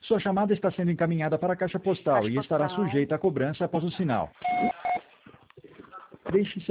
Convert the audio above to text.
Sua chamada está sendo encaminhada para a caixa postal Caixa e estará postal. sujeita a cobrança após o sinal. Deixe